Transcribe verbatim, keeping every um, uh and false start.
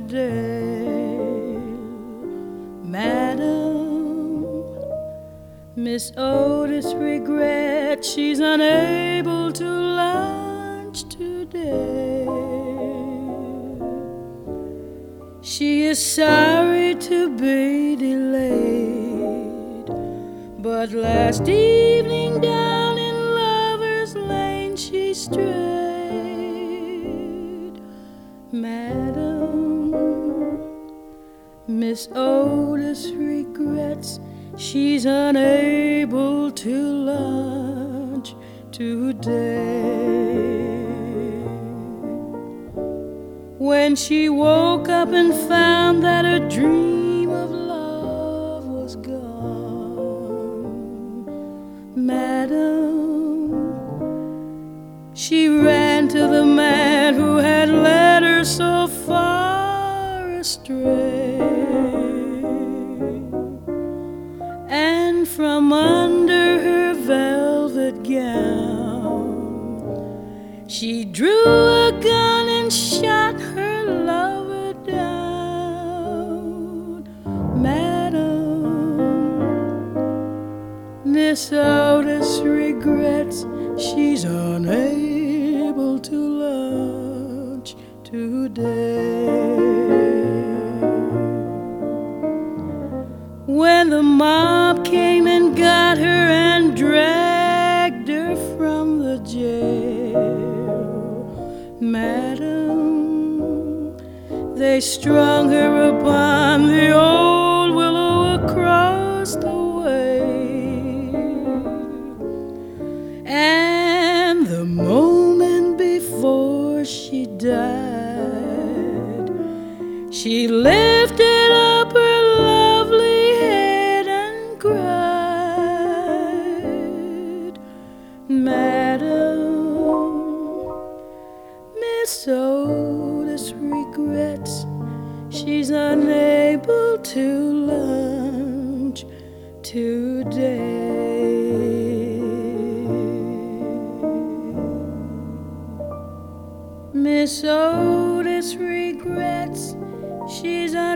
today. Madam, Miss Otis regrets she's unable to lunch today. She is sorry to be delayed, but last evening down in Lover's Lane she strayed. Madam, Miss Otis regrets she's unable to lunch today. When she woke up and found that her dream of love was gone, Madam, she ran to the man who had led her so far astray, and from under her velvet gown she drew a gun and shot her lover down. Madam, Miss Otis regrets she's unable to lunch today. When the mob came and got her and dragged her from the jail, Madam, they strung her upon the old willow across the way, and the moment before she died, she lifted up her lovely head and cried. Madam, Miss Otis regrets she's unable to lunch today. Miss Otis regrets she's unable